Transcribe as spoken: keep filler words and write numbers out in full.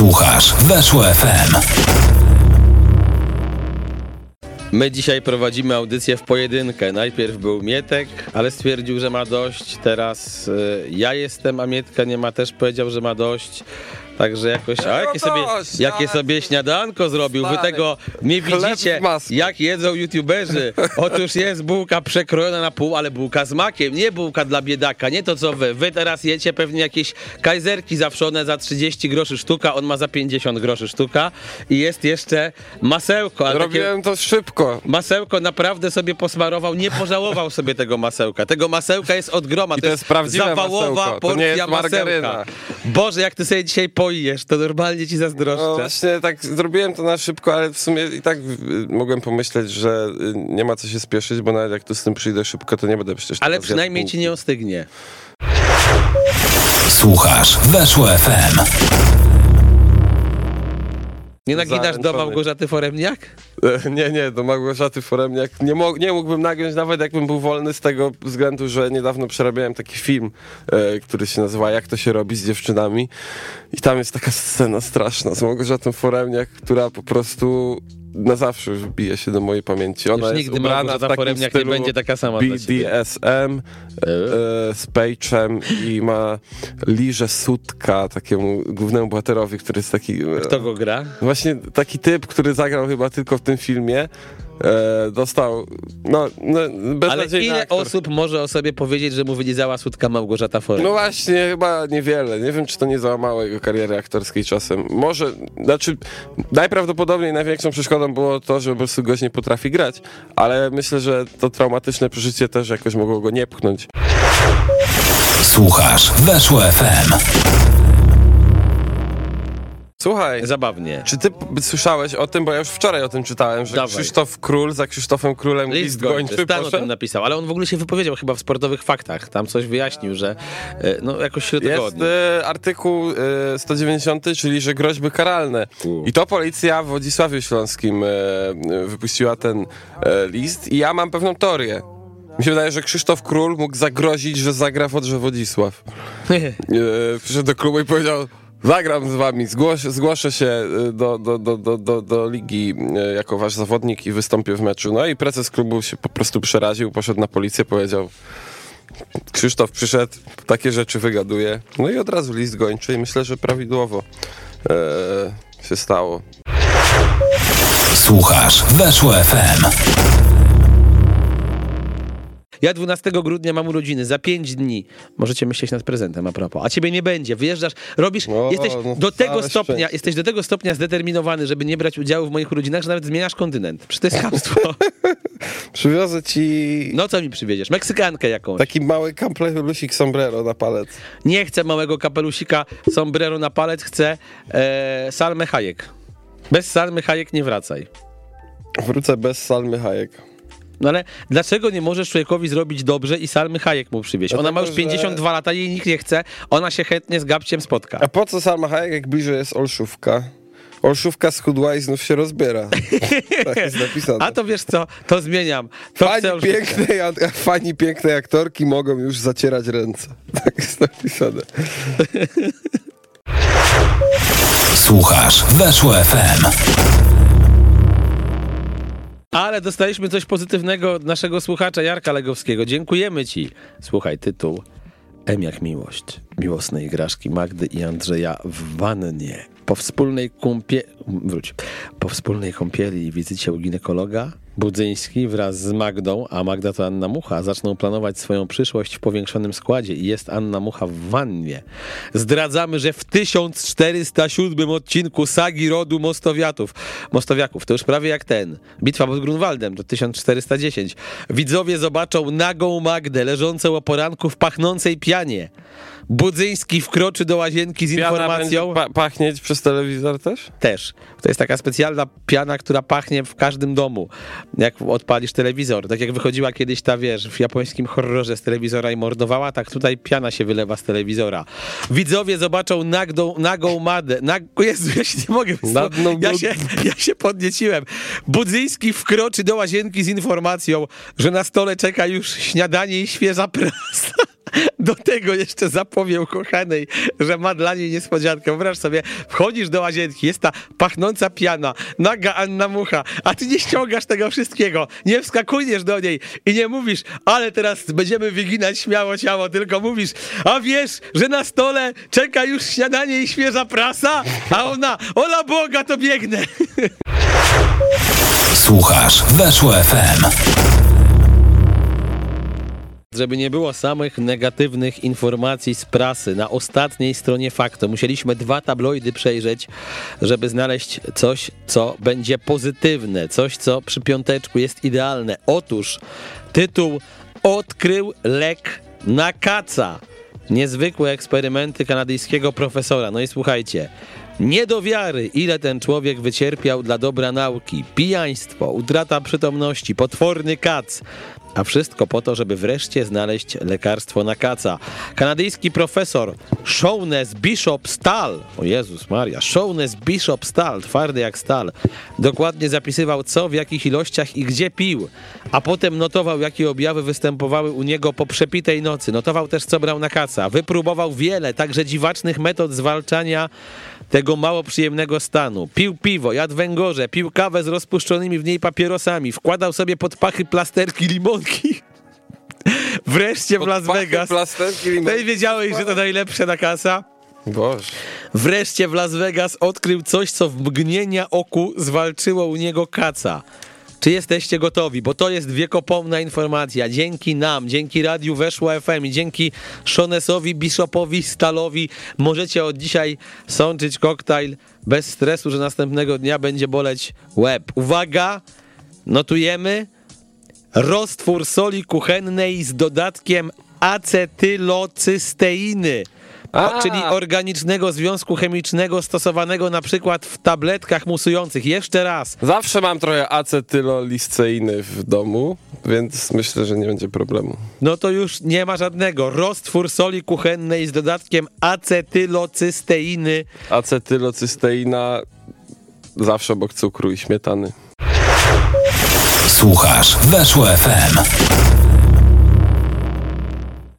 Słuchasz Weszło F M. My dzisiaj prowadzimy audycję w pojedynkę. Najpierw był Mietek, ale stwierdził, że ma dość. Teraz y, ja jestem, a Mietka nie ma, też powiedział, że ma dość. Także jakoś, a jakie sobie, jakie sobie śniadanko zrobił, wy tego nie widzicie, jak jedzą youtuberzy. Otóż jest bułka przekrojona na pół, ale bułka z makiem, nie bułka dla biedaka, nie to co wy. Wy teraz jecie pewnie jakieś kajzerki zawszone za trzydzieści groszy sztuka, on ma za pięćdziesiąt groszy sztuka i jest jeszcze masełko. Robiłem to szybko. Masełko naprawdę sobie posmarował, nie pożałował sobie tego masełka. Tego masełka jest od groma, I to, to jest prawdziwe zawałowa masełko. To porcja nie jest margaryna. masełka. Boże, jak ty sobie dzisiaj pojesz, to normalnie ci zazdroszczę. No właśnie tak zrobiłem to na szybko, ale w sumie i tak mogłem pomyśleć, że nie ma co się spieszyć, bo nawet jak tu z tym przyjdę szybko, to nie będę przecież... Ale przynajmniej ci nie ostygnie. Słuchasz Weszło F M. Nie naginasz do Małgorzaty Foremniak? Nie, nie, do Małgorzaty Foremniak. Nie, mo- nie mógłbym nagiąć, nawet jakbym był wolny, z tego względu, że niedawno przerabiałem taki film, e, który się nazywa Jak to się robi z dziewczynami. I tam jest taka scena straszna z Małgorzatą Foremniak, która po prostu na zawsze już bije się do mojej pamięci. Ona już jest nigdy ubrana Małgorzata w takim Foremniak stylu nie będzie taka sama B D S M e, e, z pejczem i ma liże sutka takiemu głównemu bohaterowi, który jest taki... E, Kto go gra? Właśnie taki typ, który zagrał chyba tylko w tym filmie, e, dostał, no, no beznadziejny Ale ile aktor. osób może o sobie powiedzieć, że mu wylizała sutka Małgorzata Foremniak? No właśnie, chyba niewiele. Nie wiem, czy to nie załamało jego kariery aktorskiej czasem. Może, znaczy, najprawdopodobniej największą przeszkodą było to, że po prostu gość nie potrafi grać, ale myślę, że to traumatyczne przeżycie też jakoś mogło go nie pchnąć. Słuchasz Weszło F M. Słuchaj, Zabawnie. czy ty p- słyszałeś o tym, bo ja już wczoraj o tym czytałem, że Dawaj. Krzysztof Król za Krzysztofem Królem List list gończy, gończy Stan o poszedł? tym napisał, ale on w ogóle się wypowiedział chyba w Sportowych Faktach. Tam coś wyjaśnił, że e, no jakoś śród Jest tygodni. e, artykuł e, sto dziewięćdziesiąty, czyli że groźby karalne. U. I to policja w Wodzisławiu Śląskim e, e, wypuściła ten e, list i ja mam pewną teorię. Mi się wydaje, że Krzysztof Król mógł zagrozić, że zagra w Odrze Wodzisław. E, przyszedł do klubu i powiedział: zagram z wami, zgłoś, zgłoszę się do, do, do, do, do, do ligi e, jako wasz zawodnik i wystąpię w meczu. No i prezes klubu się po prostu przeraził, poszedł na policję, powiedział: Krzysztof przyszedł, takie rzeczy wygaduje. No i od razu list gończy i myślę, że prawidłowo e, się stało. Słuchasz Weszło F M. Ja dwunastego grudnia mam urodziny, za pięć dni. Możecie myśleć nad prezentem a propos. A ciebie nie będzie, wyjeżdżasz, robisz, O, jesteś no do tego całe stopnia, szczęście. jesteś do tego stopnia zdeterminowany, żeby nie brać udziału w moich urodzinach, że nawet zmieniasz kontynent. Przecież to jest chamstwo. Przywiozę ci No co mi przywieziesz? Meksykankę jakąś. taki mały kapelusik sombrero na palec. Nie chcę małego kapelusika, sombrero na palec, chcę e, Salmę Hayek. Bez Salmy Hayek nie wracaj. Wrócę bez Salmy Hayek. No ale dlaczego nie możesz człowiekowi zrobić dobrze i Salmy Hayek mu przywieźć? Ona Dlatego, ma już że- pięćdziesiąt dwa lata, jej nikt nie chce, ona się chętnie z Gabciem spotka. A po co Salma Hayek, jak bliżej jest Olszówka? Olszówka schudła i znów się rozbiera. Tak jest napisane. A to wiesz co, to zmieniam. To chcę Fani już- pięknej, a- fani pięknej aktorki mogą już zacierać ręce. Tak jest napisane. Słuchasz Weszło F M. Ale dostaliśmy coś pozytywnego od naszego słuchacza Jarka Legowskiego. Dziękujemy ci. Słuchaj, tytuł: M jak miłość. Miłosne igraszki Magdy i Andrzeja w wannie. Po wspólnej kumpie... Wróć. Po wspólnej kąpieli i wizycie u ginekologa Budzyński wraz z Magdą, a Magda to Anna Mucha, zaczną planować swoją przyszłość w powiększonym składzie i jest Anna Mucha w wannie. Zdradzamy, że w tysiąc czterysta siódmym odcinku sagi rodu Mostowiatów, Mostowiaków, to już prawie jak ten, bitwa pod Grunwaldem, to tysiąc czterysta dziesięć, widzowie zobaczą nagą Magdę leżącą o poranku w pachnącej pianie. Budzyński wkroczy do łazienki z Piana informacją... będzie pa- pachnieć przez telewizor też? Też. To jest taka specjalna piana, która pachnie w każdym domu, jak odpalisz telewizor. Tak jak wychodziła kiedyś ta, wiesz, w japońskim horrorze z telewizora i mordowała, tak tutaj piana się wylewa z telewizora. Widzowie zobaczą nagdą, nagą Madę. Nag... Jezu, ja się nie mogę... Nadną- Ja się, ja się podnieciłem. Budzyński wkroczy do łazienki z informacją, że na stole czeka już śniadanie i świeża prasa. do tego jeszcze zapowie ukochanej, że ma dla niej niespodziankę. Wyobraź sobie, wchodzisz do łazienki, jest ta pachnąca piana, naga Anna Mucha, a ty nie ściągasz tego wszystkiego, nie wskakujesz do niej i nie mówisz, ale teraz będziemy wyginać śmiało ciało, tylko mówisz, a wiesz, że na stole czeka już śniadanie i świeża prasa? A ona, ola Boga, to biegnę. Słuchasz Weszło F M. Żeby nie było samych negatywnych informacji z prasy, na ostatniej stronie Faktu musieliśmy dwa tabloidy przejrzeć, żeby znaleźć coś, co będzie pozytywne, coś, co przy piąteczku jest idealne. Otóż tytuł: odkrył lek na kaca. Niezwykłe eksperymenty kanadyjskiego profesora. No i słuchajcie, nie do wiary, ile ten człowiek wycierpiał dla dobra nauki. Pijaństwo, utrata przytomności, potworny kac. A wszystko po to, żeby wreszcie znaleźć lekarstwo na kaca. Kanadyjski profesor Shaughnessy Bishop Stahl, o Jezus Maria, Shaughnessy Bishop Stahl, twardy jak stal, dokładnie zapisywał, co, w jakich ilościach i gdzie pił, a potem notował, jakie objawy występowały u niego po przepitej nocy. Notował też, co brał na kaca. Wypróbował wiele, także dziwacznych metod zwalczania tego mało przyjemnego stanu. Pił piwo, jadł węgorze, pił kawę z rozpuszczonymi w niej papierosami, wkładał sobie pod pachy plasterki limonki. Wreszcie w Las Vegas. No i wiedziałeś, że to najlepsze na kasa? Boże. Wreszcie w Las Vegas odkrył coś, co w mgnienia oku zwalczyło u niego kaca. Czy jesteście gotowi? Bo to jest wiekopomna informacja. Dzięki nam, dzięki Radiu Weszło F M i dzięki Shaughnessowi Bishopowi Stahlowi możecie od dzisiaj sączyć koktajl bez stresu, że następnego dnia będzie boleć łeb. Uwaga, notujemy. Roztwór soli kuchennej z dodatkiem acetylocysteiny. O, czyli organicznego związku chemicznego stosowanego na przykład w tabletkach musujących. Jeszcze raz. Zawsze mam trochę acetylolisteiny w domu, więc myślę, że nie będzie problemu. No to już nie ma żadnego. Roztwór soli kuchennej z dodatkiem acetylocysteiny. Acetylocysteina zawsze obok cukru i śmietany. Słuchasz Weszło F M.